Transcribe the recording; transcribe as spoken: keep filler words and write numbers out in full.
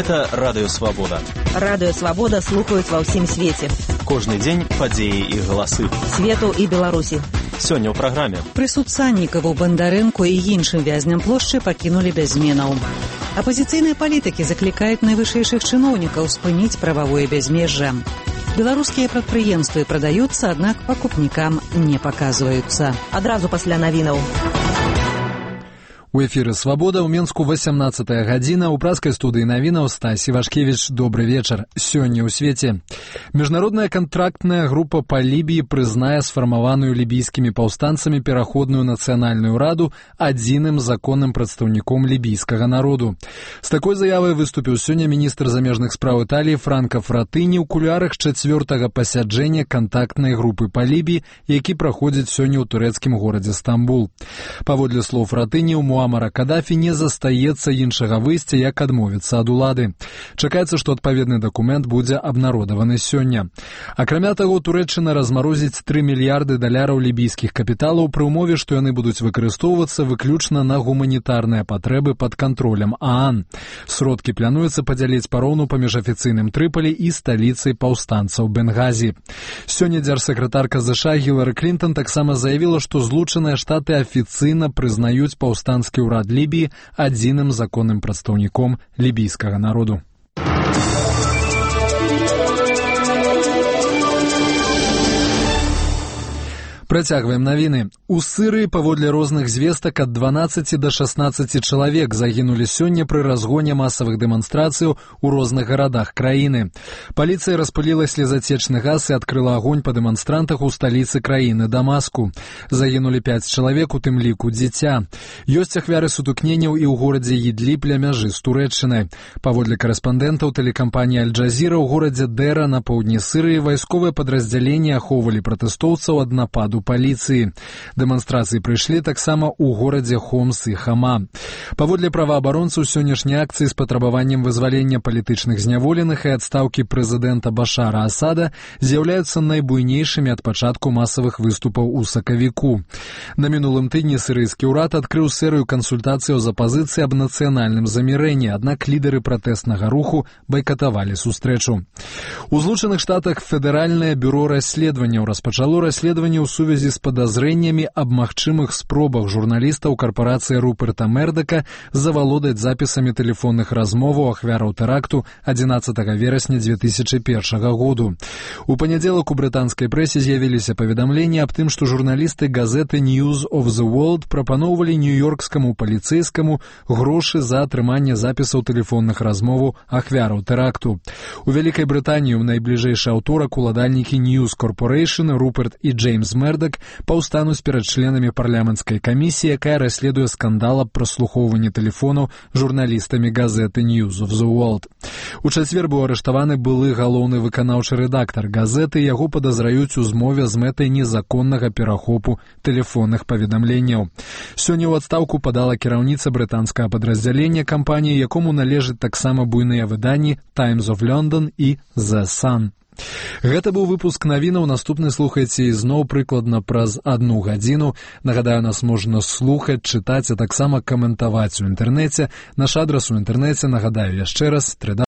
Гэта Радыё Свабода. Радыё Свабода слухаюць ва ўсім свеце. Кожны дзень падзеі і галасы. Свету і Беларусі. Сёння ў праграме. Прысуд Саннікаву, Бандарэнку і іншым вязням плошчы пакінулі без зменаў. Апазіцыйныя палітыкі заклікаюць найвышэйшых чыноўнікаў спыніць прававое бязмежжа. Беларускія прадпрыемствы прадаюцца, аднак пакупнікам не паказваюцца. Адразу пасля навінаў. У эфіры «Свабода» ў Менску васямнаццатая гадзіна. У праскай студыі навінаў Стась Івашкевіч. Добры вечар. Сёння ў свеце. Міжнародная кантрактная група па Лібіі прызнае сфармаваную лібійскімі паўстанцамі пераходную нацыянальную раду адзіным законным прадстаўніком лібійскага народу. З такой заявай выступіў сёння міністр замежных спраў Італіі Франка Фратыні ў кулуарах чацвёртага пасяджэння кантактнай групы па Лібіі, які праходзіць сёння ў турэцкім горадзе Стамбул. Паводле слоў Фратыні, у Муамара Кадафі не застаецца іншага выйсця, як адмовіцца ад улады. Чакаецца, што адпаведны дакумент будзе абнародаваны сёння. Акрамя таго, Турэччына размарозіць тры мільярды даляраў лібійскіх капіталаў пры ўмове, што яны будуць выкарыстоўвацца выключна на гуманітарныя патрэбы пад кантролем ААН. Сродкі плануецца падзяліць пароўну паміж афіцыйным Трыполі і сталіцай паўстанцаў Бенгазі. Сёння дзяржсакратарка ЗША Гілары Клінтон таксама заявіла, што Злучаныя Штаты афіцыйна прызнаюць паўстанцкі ўрад Лібіі адзіным законным прадстаўніком лібійскага народу. Працягваем навіны. У Сырыі паводле розных звестак ад дванаццаці да шаснаццаці чалавек загінулі сёння пры разгоне масавых дэманстрацыяў у розных гарадах краіны. Паліцыя распыліла слезацечны газ і адкрыла агонь па дэманстрантах у сталіцы краіны Дамаску. Загінулі пяць чалавек, у тым ліку дзіця. Ёсць ахвяры сутыкненняў і ў горадзе Ідліб ля мяжы з Турэччынай. Паводле карэспандэнтаў тэлекампаніі Аль-Джазіра, ў горадзе Дэра на поўдні Сырыі вайсковыя падраздзяленні ахоўвалі пратэстоўцаў ад нападу паліцыі. Дэманстрацыі прыйшлі таксама ў горадзе Хомс і Хама. Паводле праваабаронцаў, сённяшнія акцыі з патрабаваннем вызвалення палітычных зняволеных і адстаўкі прэзідэнта Башара Асада з'яўляюцца найбуйнейшымі ад пачатку масавых выступаў у сакавіку. На мінулым тыдні сірыйскі ўрад адкрыў серыю кансультацыяў з апазіцыяй аб нацыянальным замірэнні, аднак лідары пратэснага руху байкатавалі сустрэчу. У Злучаных Штатах федэральнае бюро расследаванняў распачало расследаванне ў сувязі з падазрэннямі аб магчымых спробах журналістаў карпорацыі Руперта Мердака завалодаць запісамі тэлефонных размоваў ахвяраў тэракту адзінаццатага верасня дзве тысячы першага году. У панядзелак у брытанскай прэсе з'явіліся паведамленні аб тым, што журналісты газеты News of the World прапаноўвалі нью-ёркскаму паліцэйскаму грошы за атрыманне запісаў тэлефонных размоваў ахвяраў тэракту. У Вялікай Брытаніі ў найбліжэйшы аўторак уладальнікі News Corporation Руперт і Джеймс Мердак паўстануць перад членамі парламенцкай камісіі, якая расследуе скандал аб праслухоўванні тэлефонаў журналістамі газеты News of the World. У чацвер быў арыштаваны былы галоўны выканаўчы рэдактар газеты, яго падазраюць у змове з мэтай незаконнага перахопу тэлефонных паведамленняў. Сёння ў адстаўку падала кіраўніца брытанскага падраздзялення кампаніі, якому належаць таксама буйныя выданні Times of London і The Sun. Гэта быў выпуск навінаў. Наступны слухайце ізноў прыкладна праз адну гадзіну. Нагадаю, нас можна слухаць, чытаць, а таксама каментаваць у інтэрнэце. Наш адрас у інтэрнэце, нагадаю яшчэ раз,